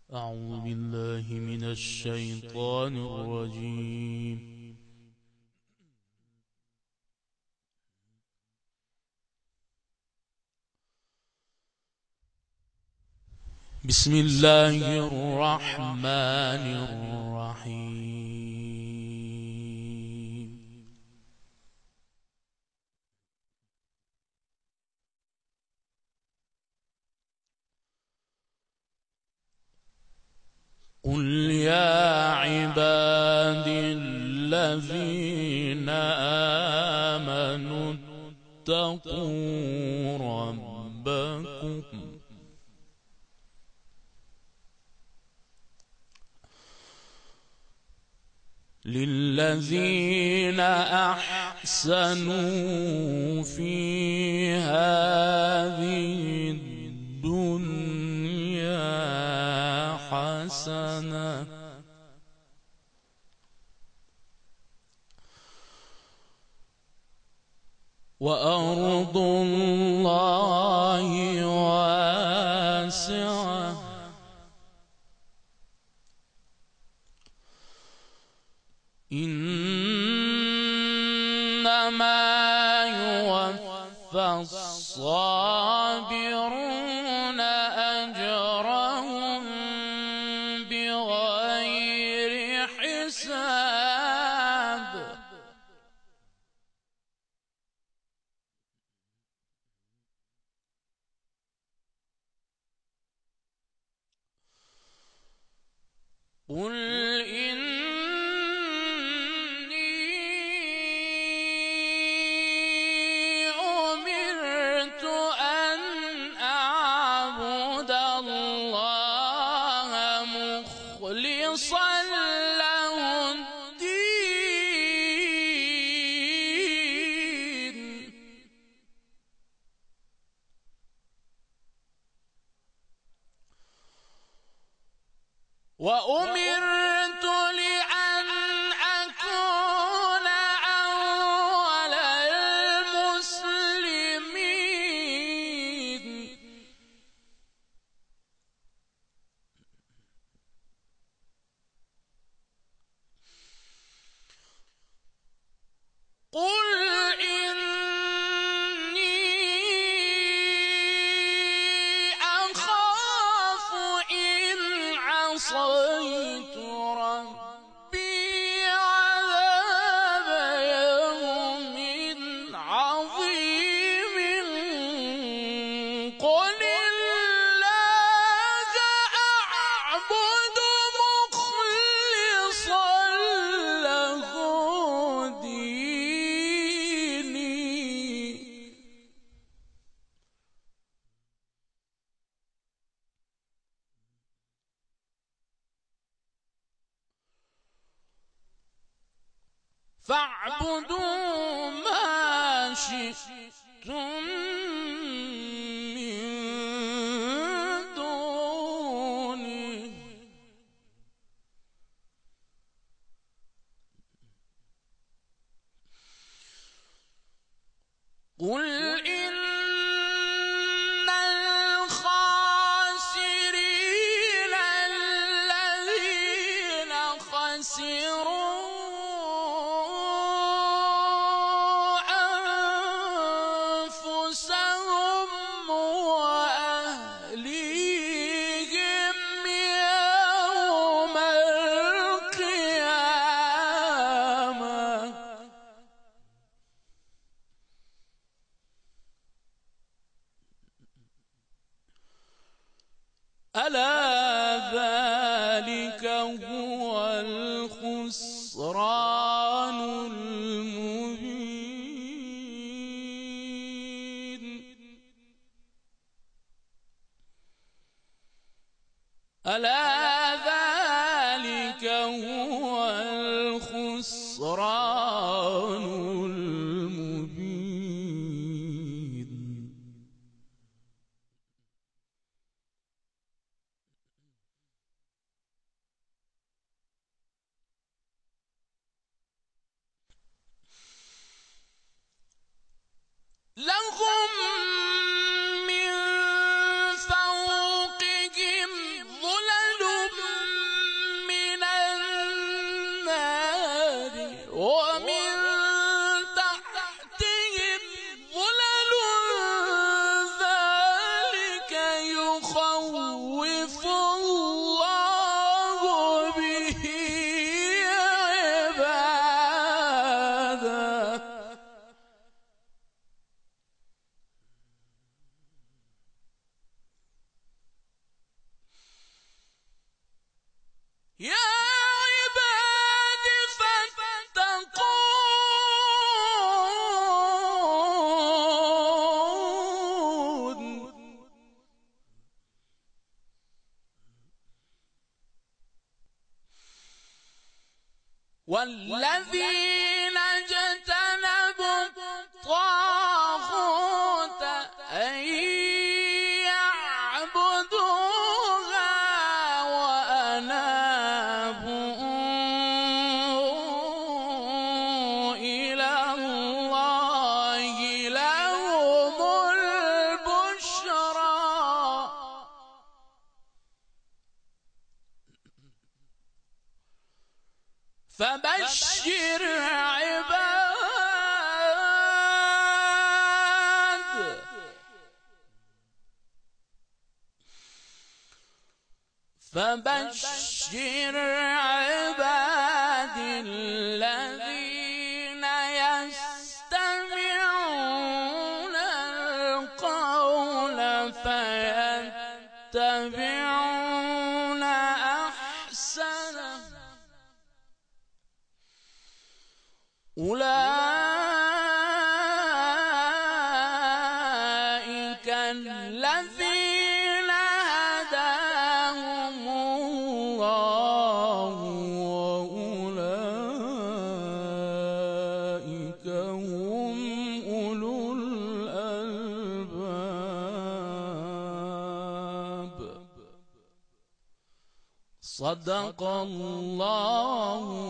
أعوذ بالله من الشيطان الرجيم. بسم الله الرحمن الرحيم. قل يا عبادي الذين آمنوا اتقوا ربكم للذين أحسنوا في هذه الدنيا حسنة وأرض الله واسعة إنما يوفى الصابرون أجرهم بغير حساب. قل أمرت أن أعبد الله مخلصا له الدين وأمرت لأن أكون أول المسلمين. قل إني أخاف إن عصيت ربي عذاب يوم عظيم. قل الله أعبد مخلصا له ديني. فاعبدوا ما شئتم من دونه قل إن الخاسرين الذين خسروا أنفسهم وأهليهم يوم القيامة. ألا ذلك هو الخسران المبين. ألا ذلك هو الخسران المبين. لهم من فوقهم ظلل يخوف الله به عباده. يا عباد فاتقون والذين اجتنبوا الطاغوت أن يعبدوها وأنابوا إلى الله لهم البشرى. فبشر عباد الذين يستمعون القول فيتبعون أحسنه. أولئك الذين هداهم الله وأولئك هم أولو الألباب. صدق الله